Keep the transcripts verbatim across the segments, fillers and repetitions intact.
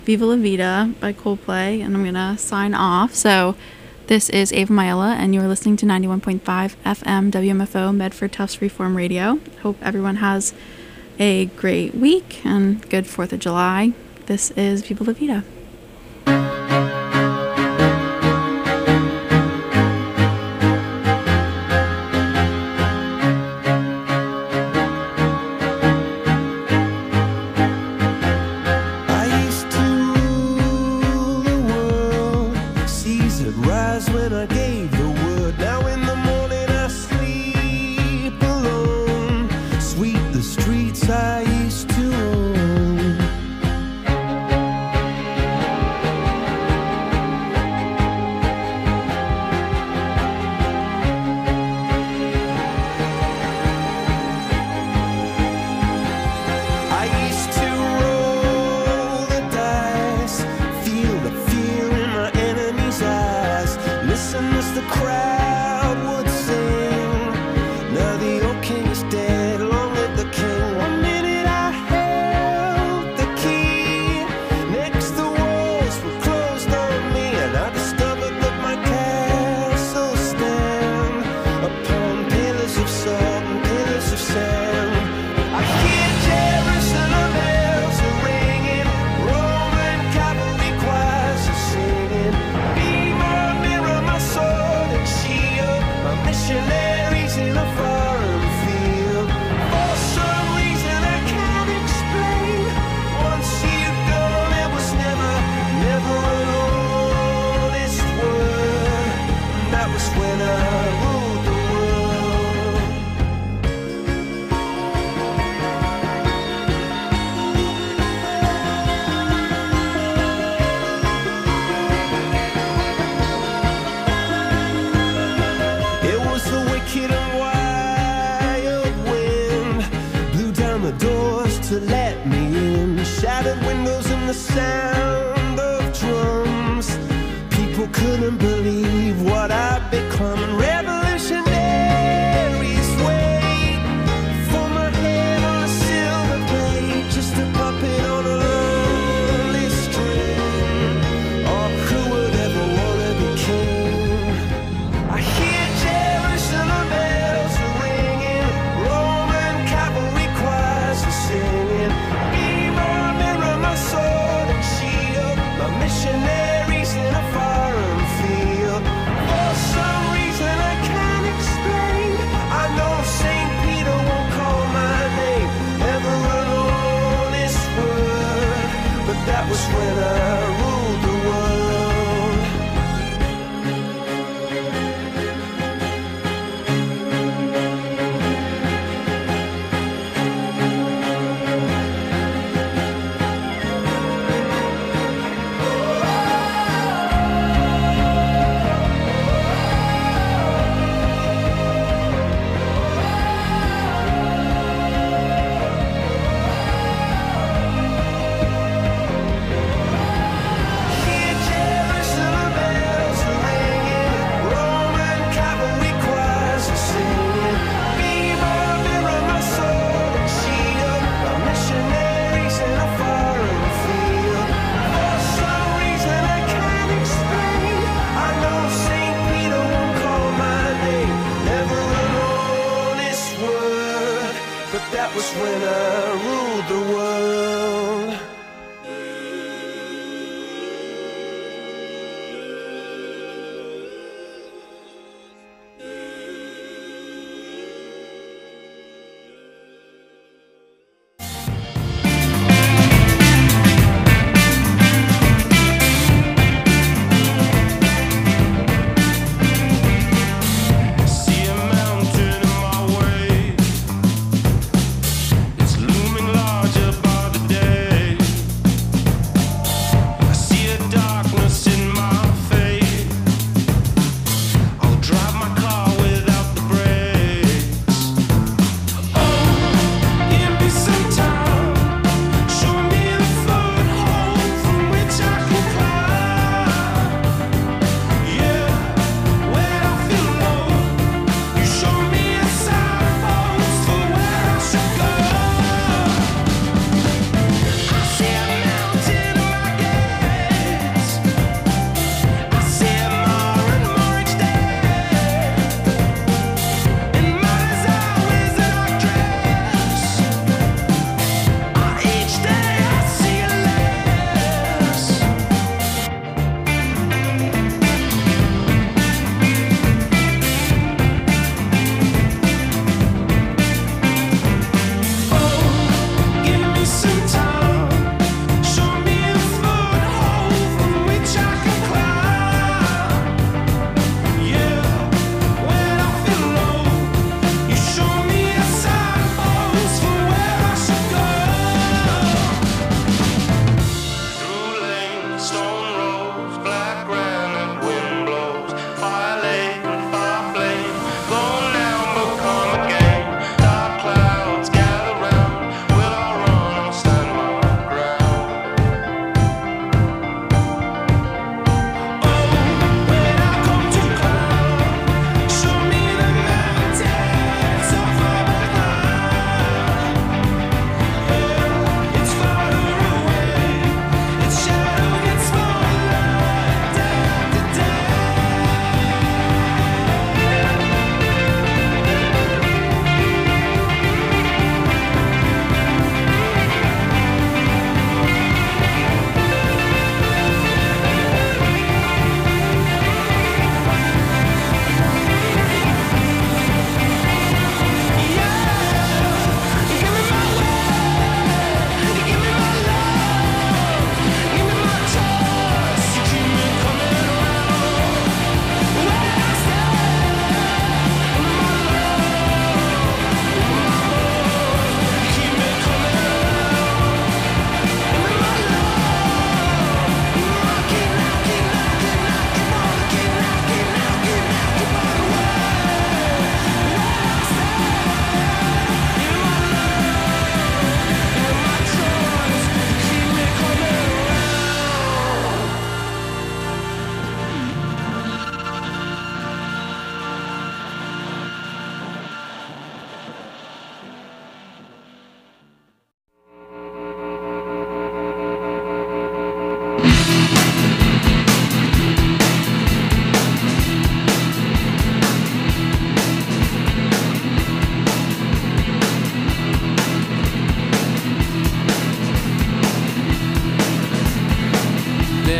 Viva La Vida by Coldplay, and I'm going to sign off. So this is Ava Maella, and you're listening to ninety-one point five F M W M F O Medford Tufts Freeform Radio. Hope everyone has a great week and good fourth of July. This is Viva La Vida.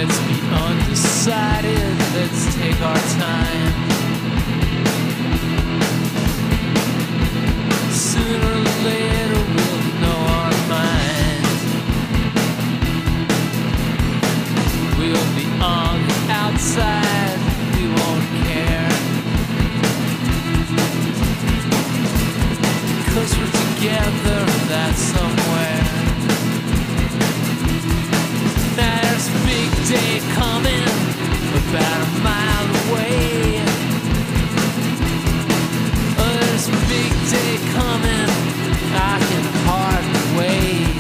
Let's be undecided, let's take our time. Sooner or later we'll know our mind. We'll be on the outside, we won't care. Cause we're together, that's somewhere. There's a big day coming, about a mile away. Oh, there's a big day coming, I can hardly wait.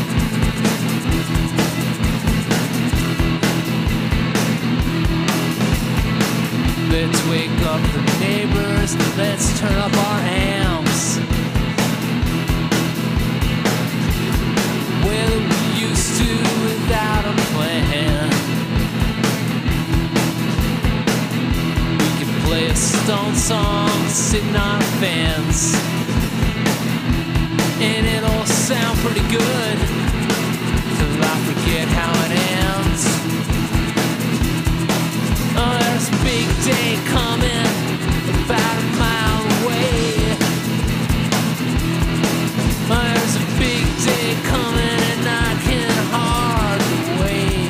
Let's wake up the neighbors, let's turn up our amps. Well, we used to without a plan. We could play a Stone song sitting on fans, and it'll sound pretty good till I forget how it ends. Oh, there's a big day coming, about a mile away. Oh, there's a big day coming, and I can hardly wait.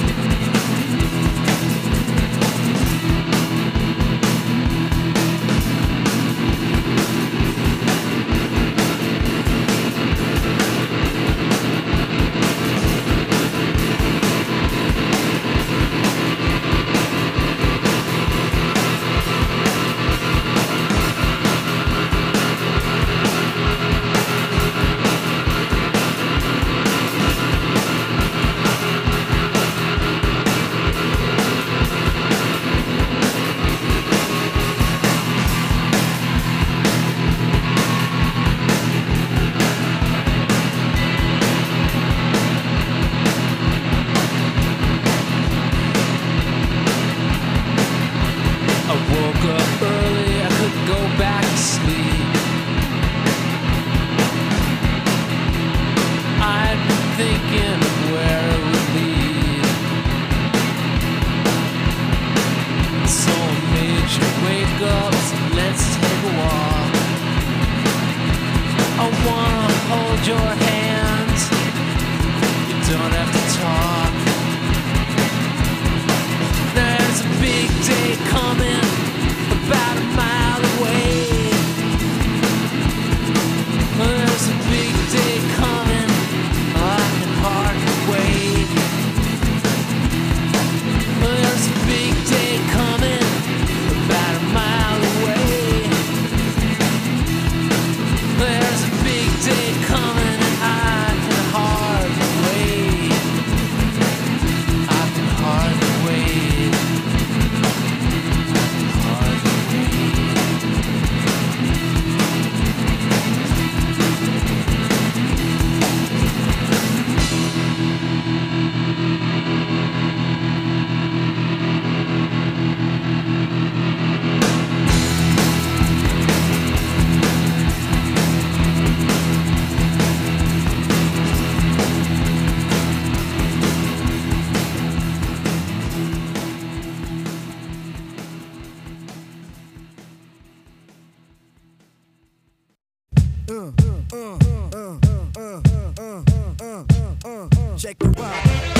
Check the rock.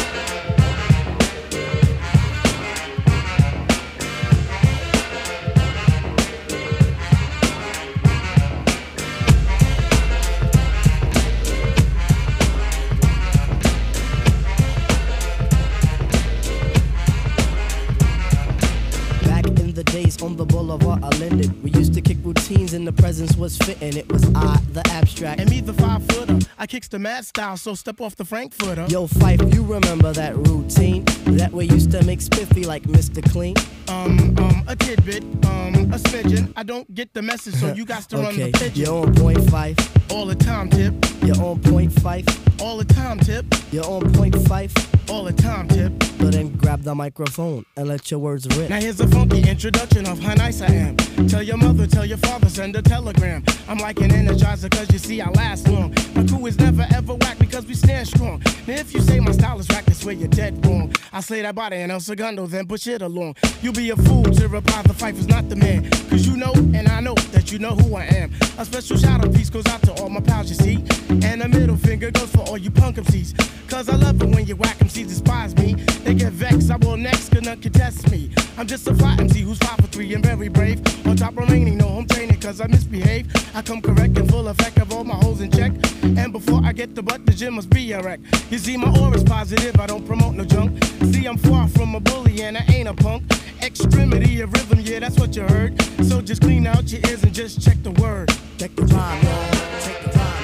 On the boulevard, I lended. We used to kick routines and the presence was fitting. It was I, the abstract. And me, the five footer. I kicks the mad style, so step off the Frankfurter. Yo, Fife, you remember that routine? That way used to make spiffy like Mister Clean? Um, um, a tidbit, um, a smidgen. I don't get the message, so you got to okay. run the pigeon. You're on point five. All the time, tip. You're on point five. All the time, tip. You're on point five. All the time, tip. So then grab the microphone and let your words rip. Now here's a funky introduction of how nice I am. Tell your mother, tell your father, send a telegram. I'm like an energizer cause you see I last long. My crew is never ever whack because we stand strong. Now if you say my style is whack, that's where you're dead wrong. I slay that body and El Segundo, then push it along. You'll be a fool to reply the fight is not the man. Cause you know and I know that you know who I am. A special shout out piece goes out to all my pals you see. And a middle finger goes for all you punk M Cs. Cause I love it when you whack M Cs despise me. They get vexed, I will next, cause none contest me. I'm just a fly M C who's five for three and very brave. On top remaining, no home training cause I misbehave. I come correct and full effect of all my holes in check. And before I get the butt, the gym must be a wreck. You see my aura's positive, I don't promote no junk. See I'm far from a bully and I ain't a punk. Extremity of rhythm, yeah that's what you heard. So just clean out your ears and just check the word. Check the rhyme, y'all. Check the rhyme.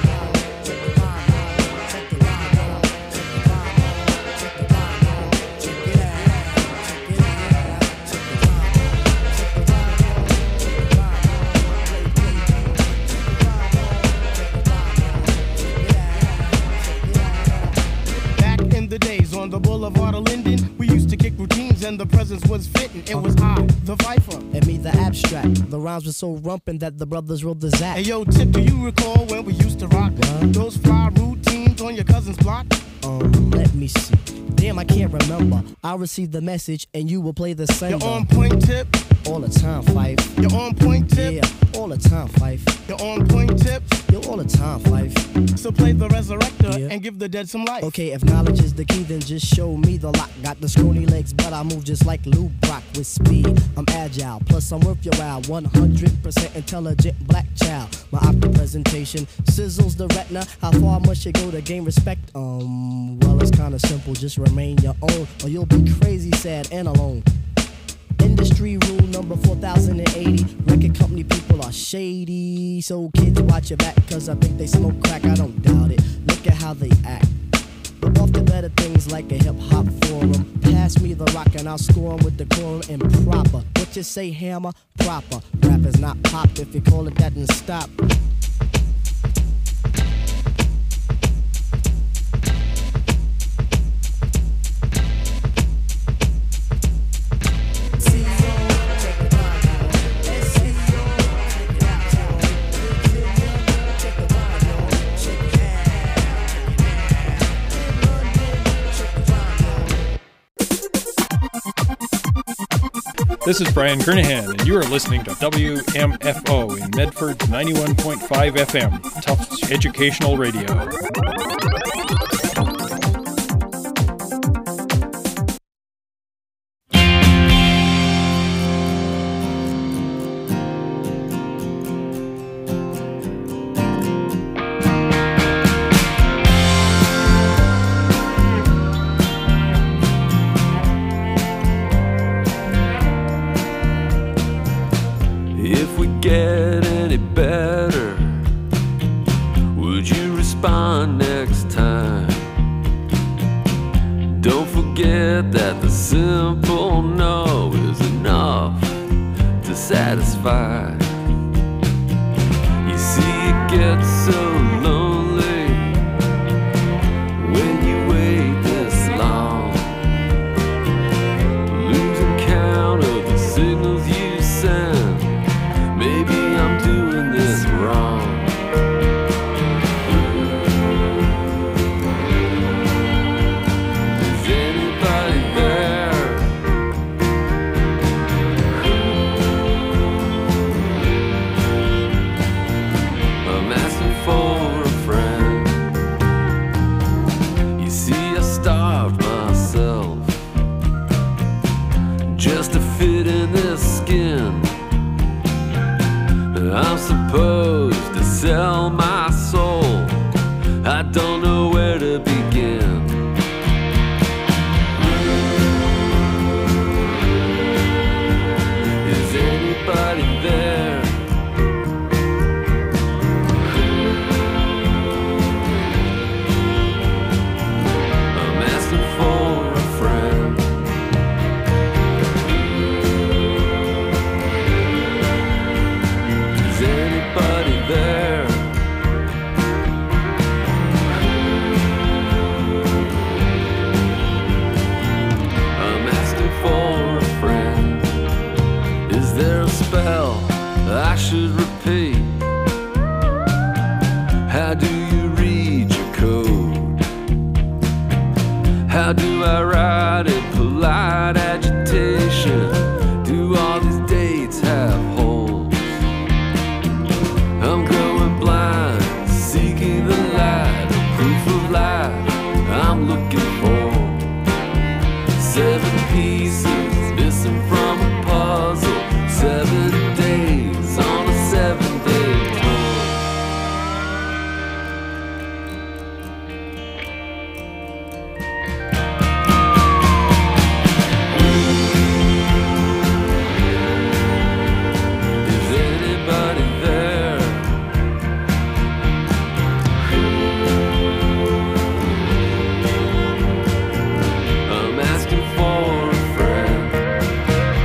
On the boulevard of Linden, we used to kick routines and the presence was fitting. It was I, the Viper. And me, the abstract. The rhymes were so rumpin' that the brothers wrote the Zach. Hey yo, Tip, do you recall when we used to rock what? Those fly routines on your cousin's block? Um, let me see. Damn, I can't remember. I'll receive the message and you will play the sender. You're on point, Tip. All the time, Fife. You're on point, Tip. Yeah, all the time, Fife. You're on point, Tip. You're all the time, Fife. So play the resurrector yeah. and give the dead some life. Okay, if knowledge is the key, then just show me the lock. Got the scrawny legs, but I move just like Lou Brock with speed. I'm agile, plus I'm worth your while. one hundred percent intelligent black child. My opera presentation sizzles the retina. How far must you go to gain respect? Um, well, it's kinda simple. Just remain your own, or you'll be crazy, sad, and alone. Industry rule number four thousand eighty. Record company people are shady. So kids watch your back, cause I think they smoke crack. I don't doubt it. Look at how they act. But off to better things like a hip hop forum. Pass me the rock and I'll score 'em with the quorum and proper. What you say, hammer? Proper. Rap is not pop. If you call it that, then stop. This is Brian Kernahan, and you are listening to W M F O in Medford's ninety-one point five F M, Tufts Educational Radio. Get any better? Would you respond next time? Don't forget that the simple no is enough to satisfy. You see, it gets so lonely when you wait this long, losing count of the signals you send. Maybe I'm doing this wrong. Is anybody there? I'm asking for a friend. You see, I starved myself just to fit in this skin. I'm supposed to sell my soul. I don't know where to begin. Is anybody there? I'm asking for a friend. Is anybody there? seven pieces missing from a puzzle. Seven days on a seven-day tour. Is anybody there? I'm asking for a friend.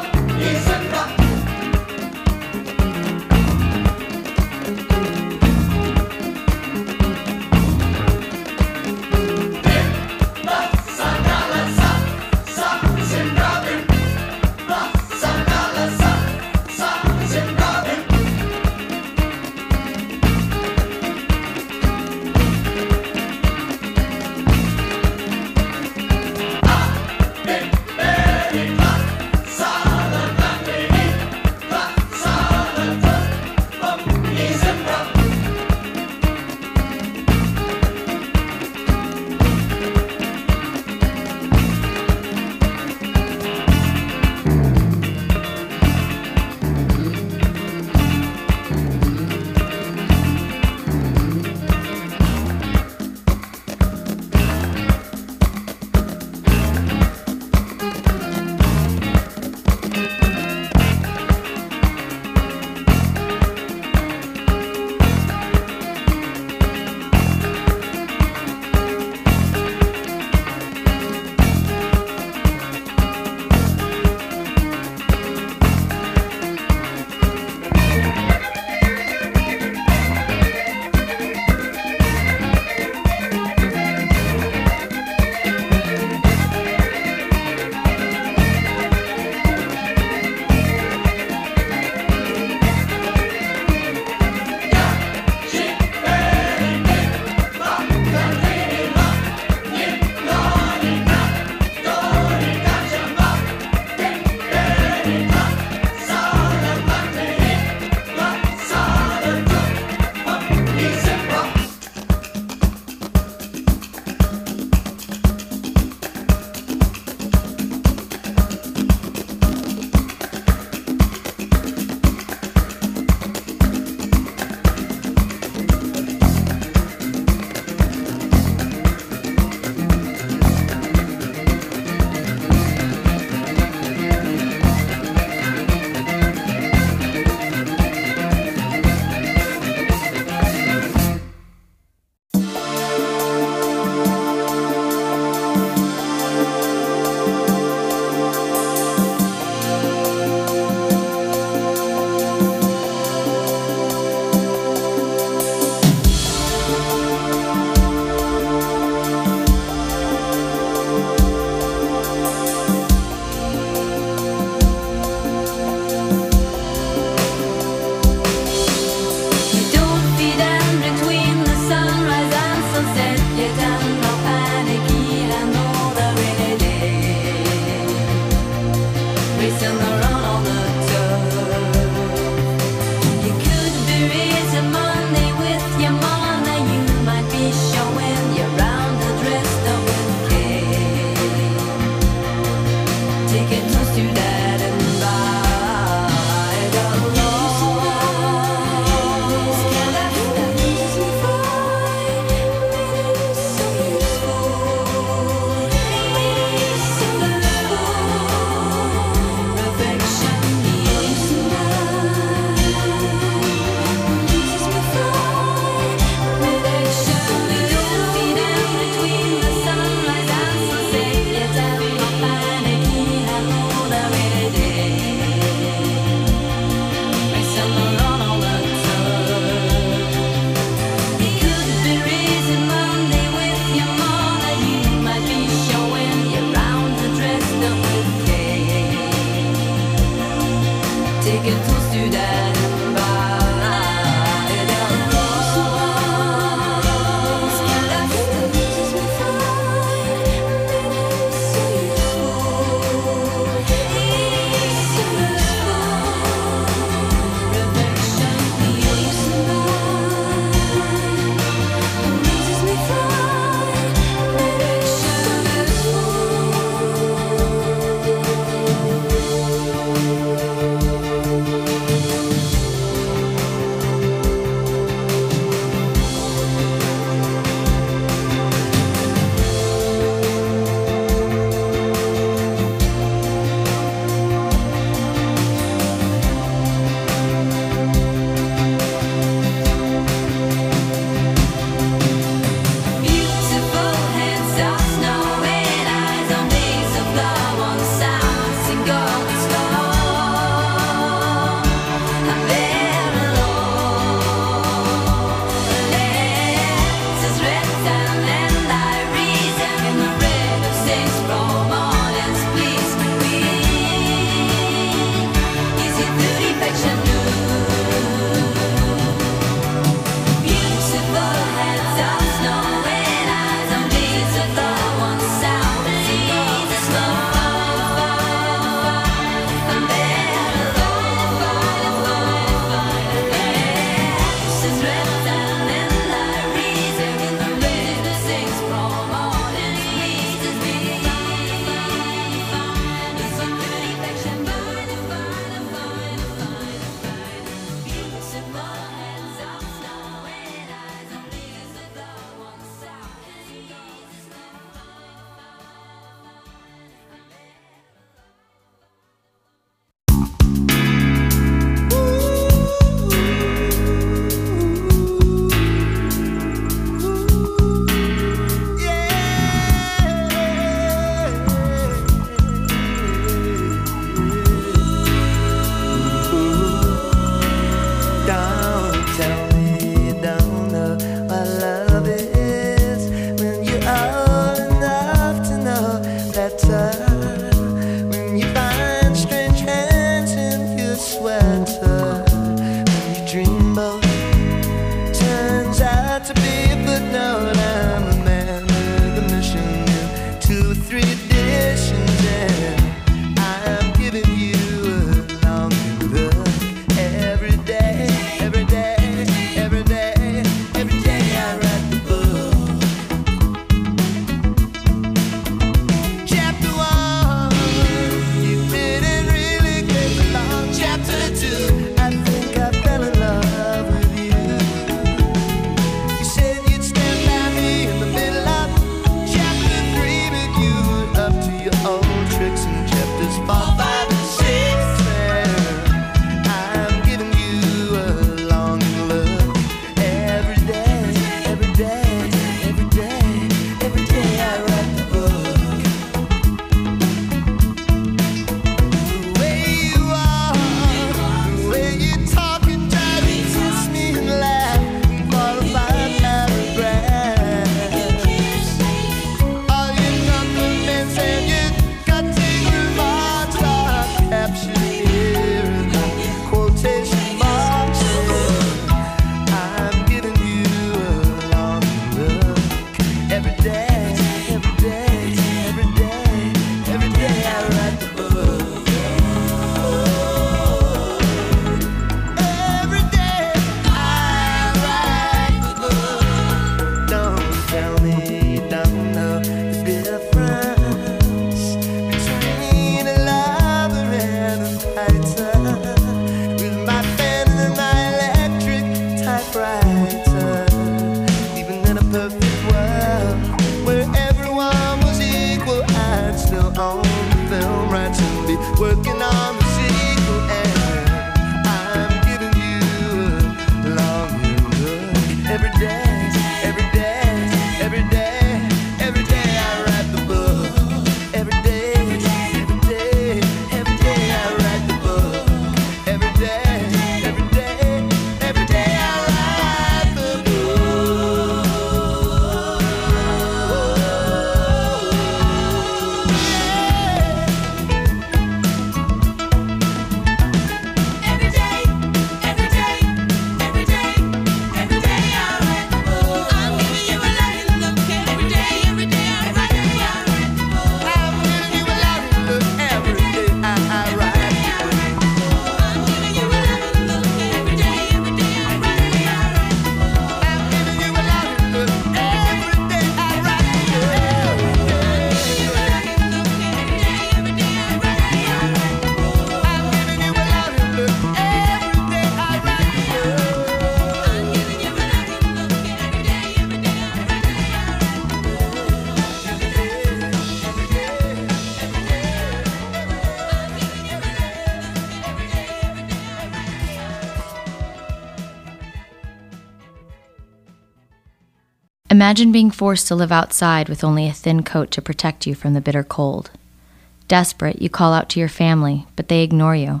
Imagine being forced to live outside with only a thin coat to protect you from the bitter cold. Desperate, you call out to your family, but they ignore you.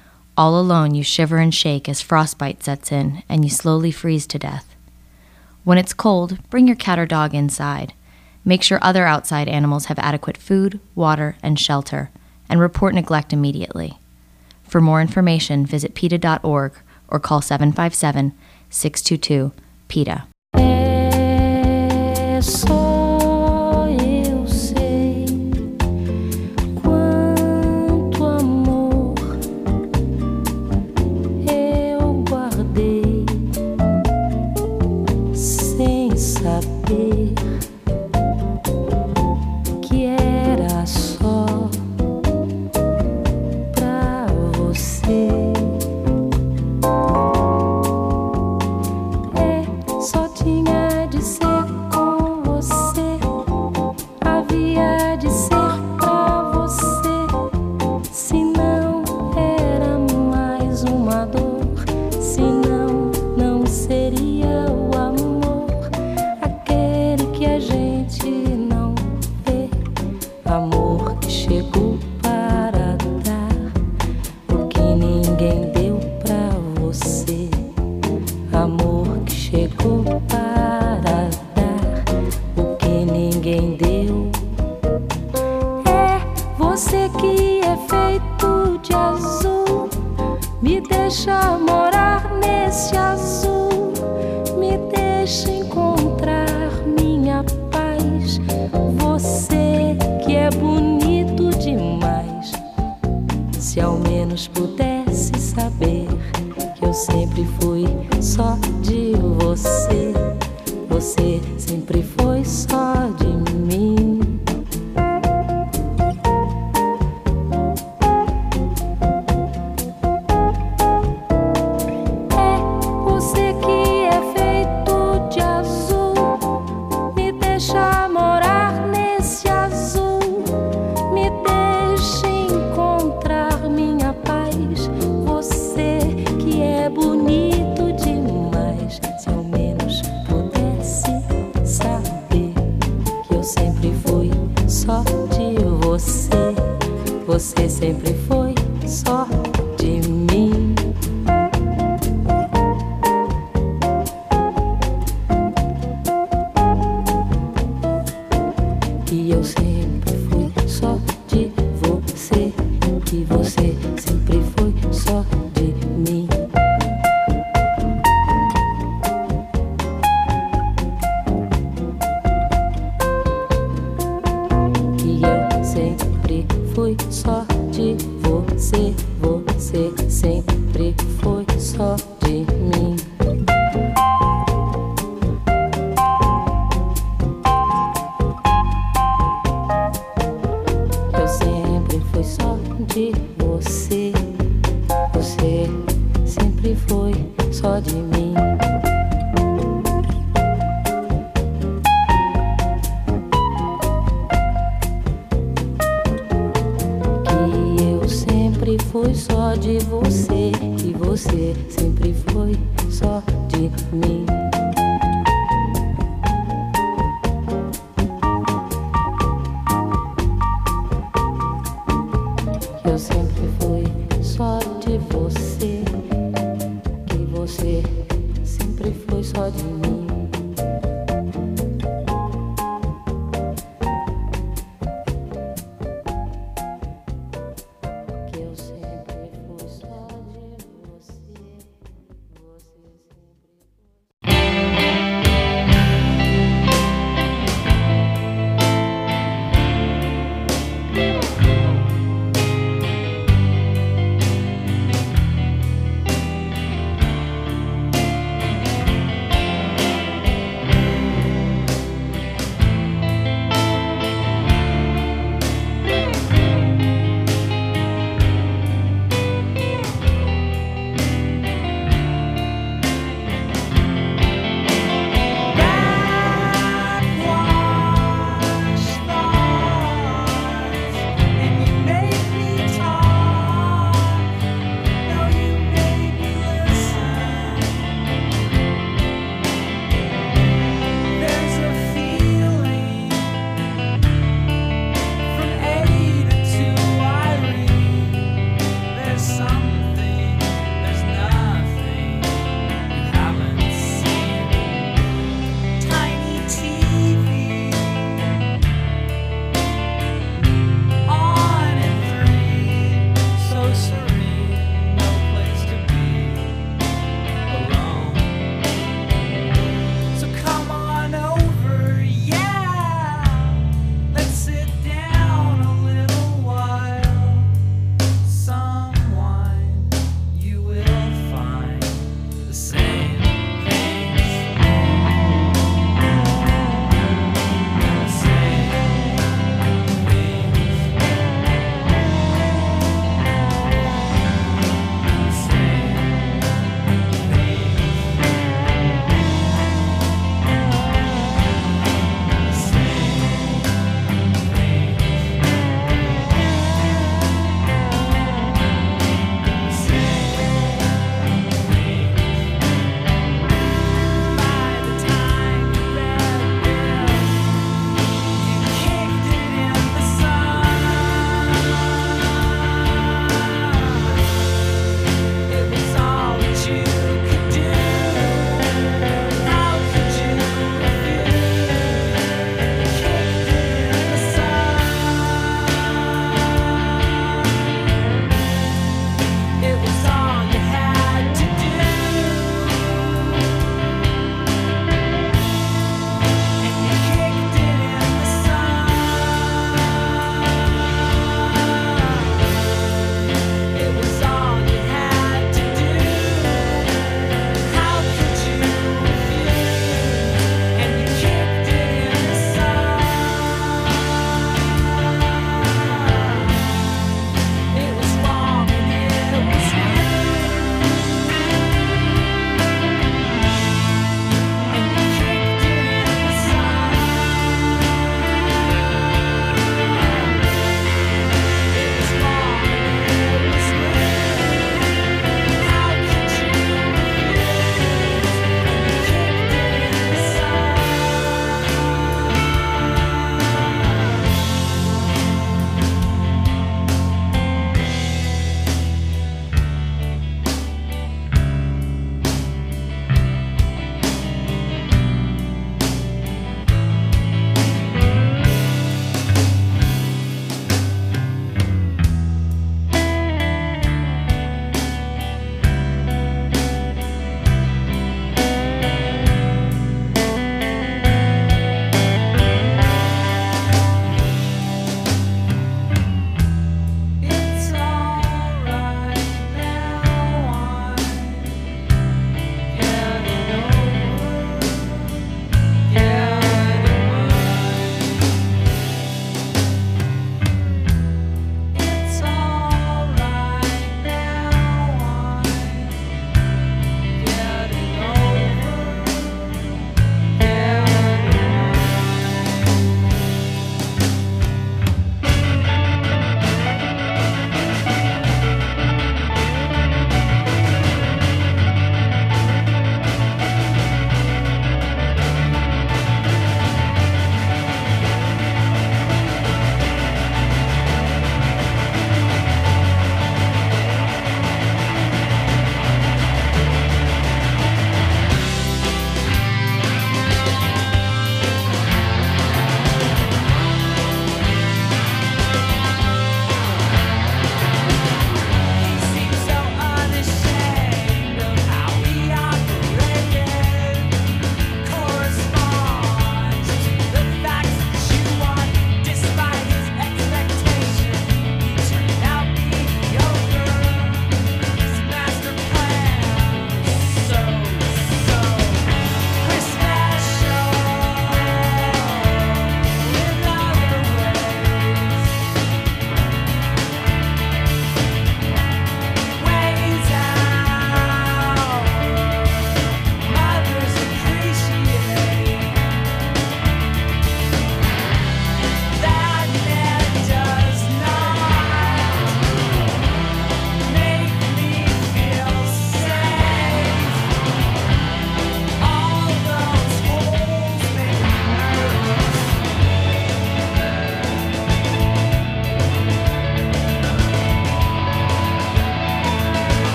All alone, you shiver and shake as frostbite sets in and you slowly freeze to death. When it's cold, bring your cat or dog inside. Make sure other outside animals have adequate food, water, and shelter, and report neglect immediately. For more information, visit PETA dot org or call seven five seven, six two two, PETA. É só eu sei quanto amor eu guardei deixa encontrar minha paz. Você que é bonito demais. Se ao menos pudesse saber que eu sempre fui só de você. Você sempre foi só de mim. É você que é feito de azul. Me deixa morar nesse azul. Me deixa encontrar minha paz. Você que é bonito demais. Se ao menos pudesse saber que eu sempre fui só de você. Você sempre foi só de mim. Que eu sempre fui só de você. Que você sempre foi só de mim. Que eu sempre fui só de você. Você sempre foi só de mim. Eu sempre fui só de você. Você sempre foi só de mim. Que eu sempre fui só de você. Que você sempre foi só de mim. Que eu sempre fui só de você. Que você sempre foi só de mim. Que eu sempre fui só de você. Você sempre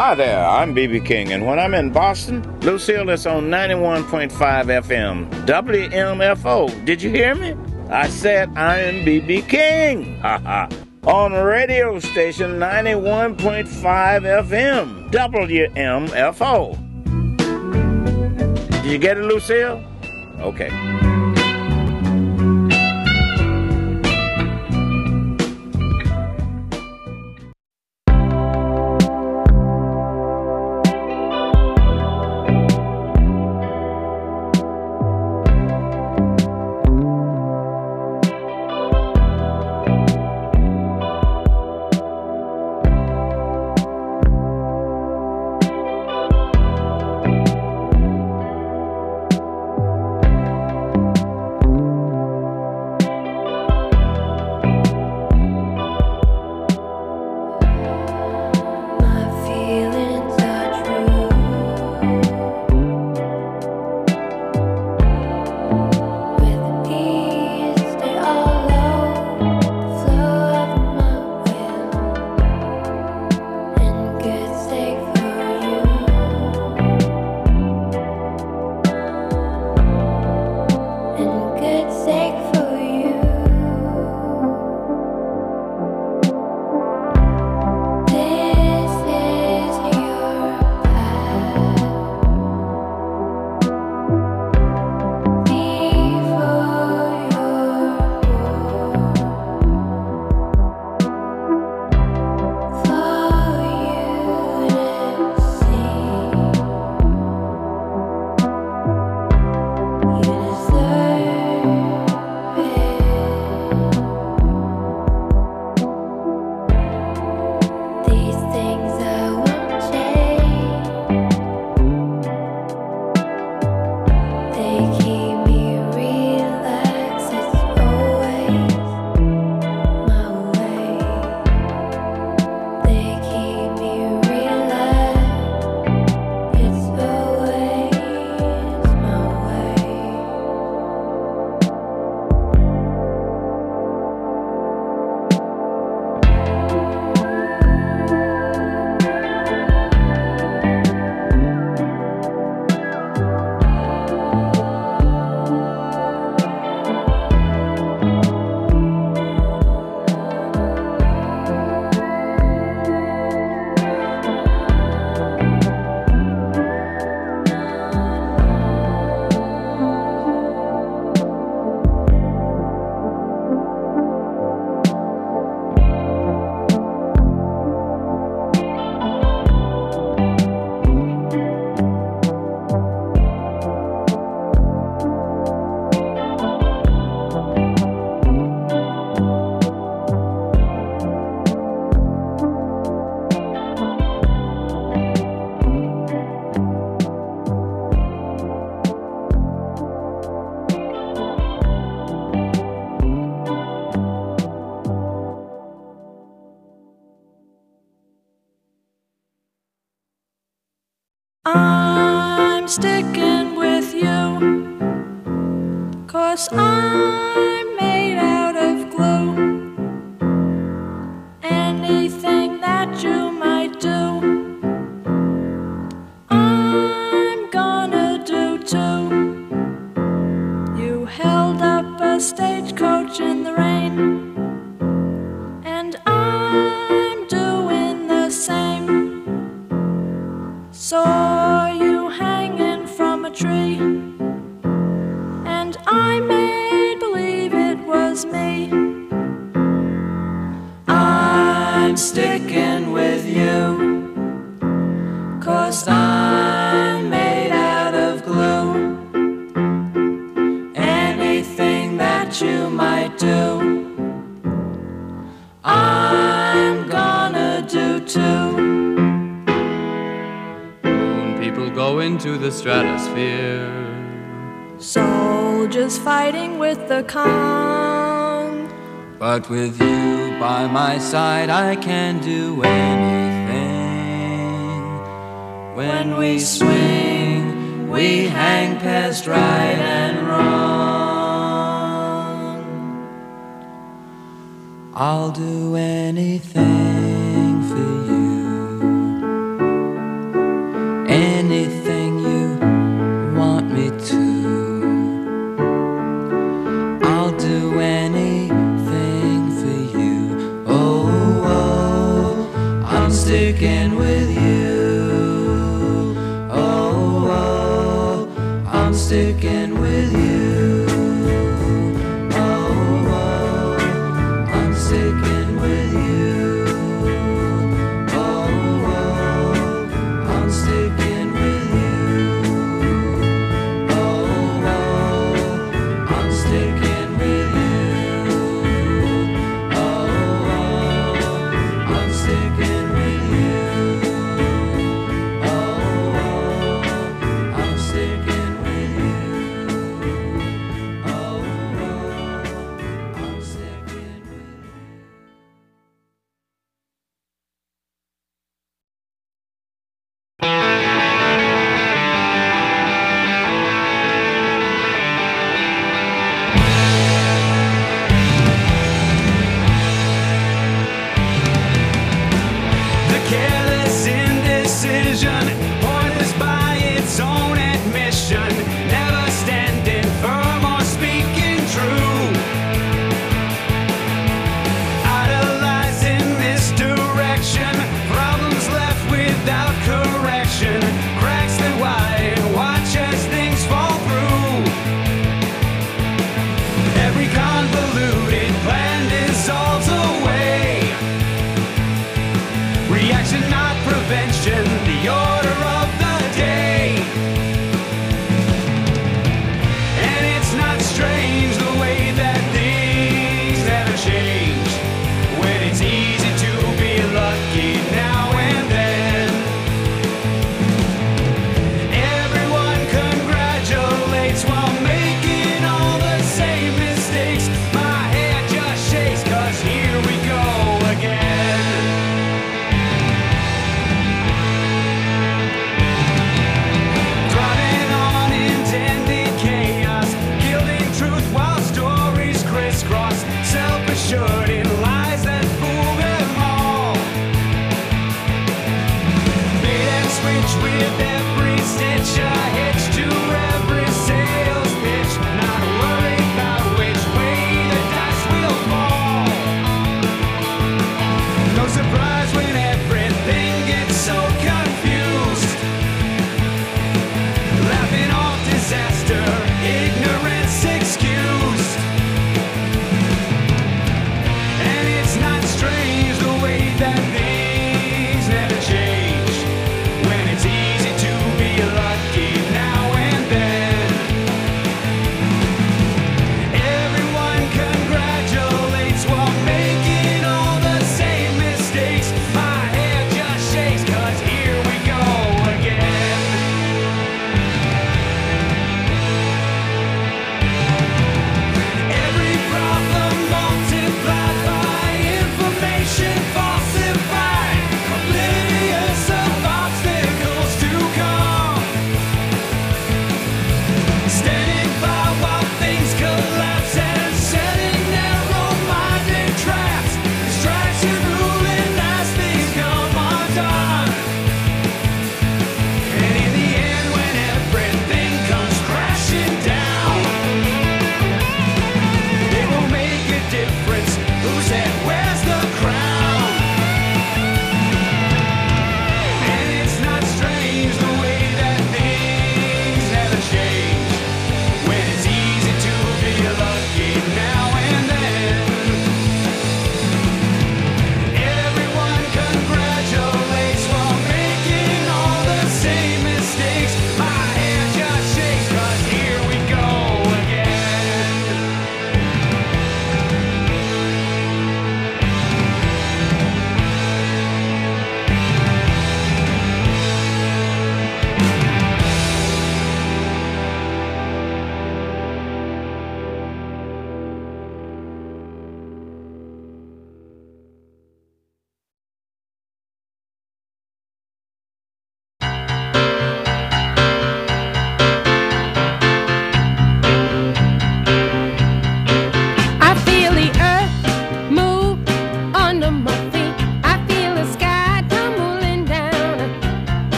Hi there, I'm B B King, and when I'm in Boston, Lucille is on ninety-one point five F M, W M F O. Did you hear me? I said I am B B King. Ha ha. On radio station ninety-one point five F M, W M F O. Did you get it, Lucille? Okay. I'm sticking with you, 'cause I'm made out of glue. Anything that you might do, I'm gonna do too. You held up a stagecoach in the rain, and I'm doing the same. Saw you hanging from a tree, and I made believe it was me. I'm sticking with you, 'cause I'm made out of glue. Anything that you might do, I'm gonna do too. Go into the stratosphere. Soldiers fighting with the Kong. But with you by my side, I can do anything. When we swing, we hang past right and wrong. I'll do anything for you. sticking with you. Oh, oh, I'm sticking with you. Oh, oh, I'm sticking with you. Oh, oh, I'm sticking with you. Oh, oh, I'm sticking with you. Oh, oh, I'm sticking with you. Oh, oh, I'm sticking with you. Oh, oh, I'm sticking with you. The careless indecision, pointless by its own admission, never standing firm or speaking true. Idolizing misdirection, problems left without correction, cracks that widen, watch as things fall through. Every convoluted plan dissolves away. Reaction, not prevention, the order of the day. And it's not strange the way that things never change, when it's easy to be lucky now and then. Everyone congratulates while making all the same mistakes. My head just shakes, 'cause here we go again.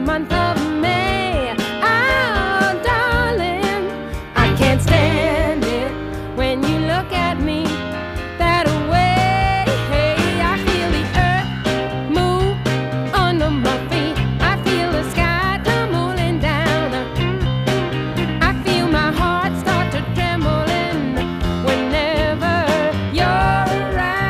month of May. Oh, darling, I can't stand it when you look at me that way. I feel the earth move under my feet. I feel the sky tumbling down. I feel my heart start to trembling whenever you're around.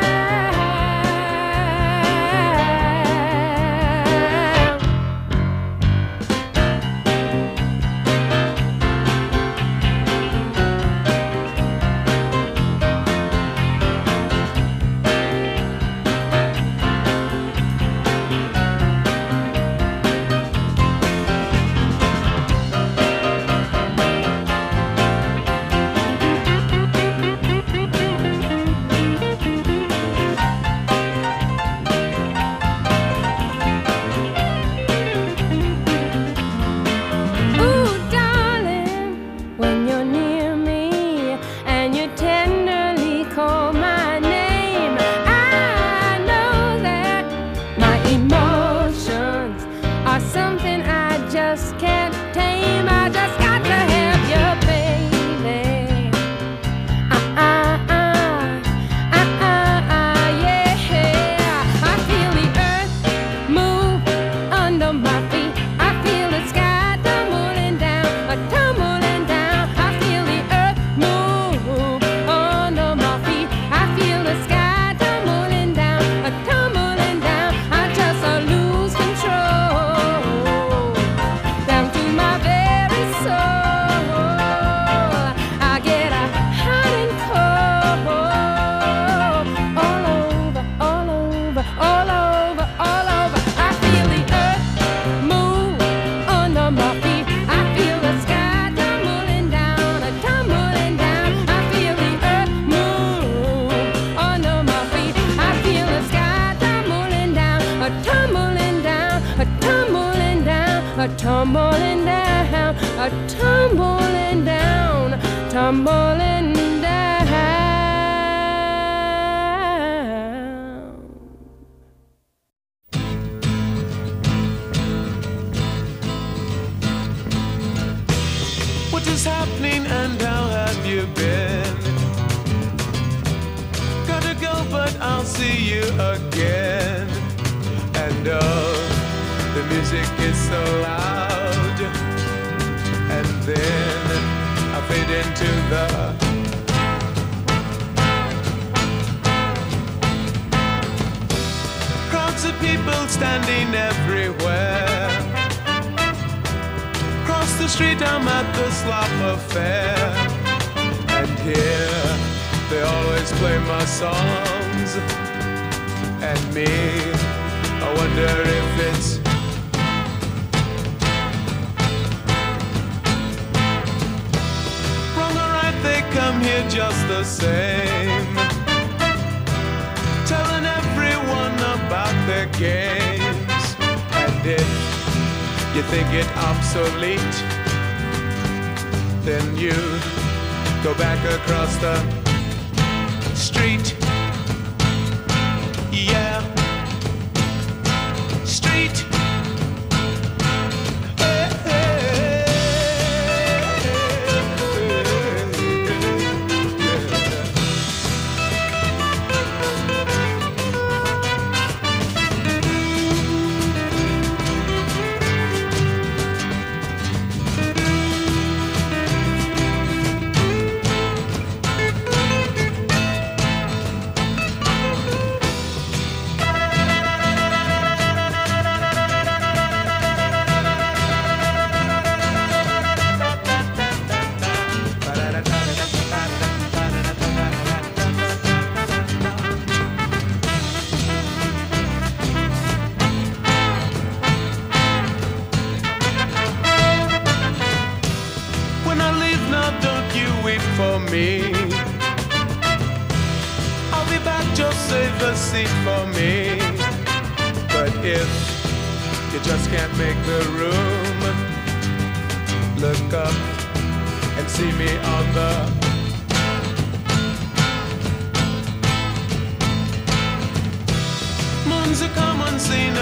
Ooh, darling, when you're near me and you tenderly call my name, I know that my emotions are something I just can't tame. I just got to have you, baby. Uh, uh, uh, uh, uh, uh, yeah. I feel the earth move under my feet. I feel the sky tumbling down, a tumbling down. I feel the earth move under my feet. I feel the sky tumbling down, a tumbling down. I just uh, lose control down to my very soul. I get a hot and cold all over, all over, all over, all over. I feel the earth move under my feet. I feel the sky tumbling down, a tumbling down. I feel the earth move under my feet. I feel the sky tumbling down, a tumbling down, a tumbling down, a tumbling down, a tumbling down, tumbling down. What is happening and how have you been? Gotta go, but I'll see you again. And oh, the music is so loud. And then I fade into the crowds of people standing everywhere. Across the street I'm at the slop affair. And here they always play my songs. And me, I wonder if it's wrong or right, they come here just the same, telling everyone about their games. And if you think it obsolete, then you go back across the street. Yeah, street. Hey, hey, for me. I'll be back, just save a seat for me. But if you just can't make the room, look up and see me on the moon's a common scene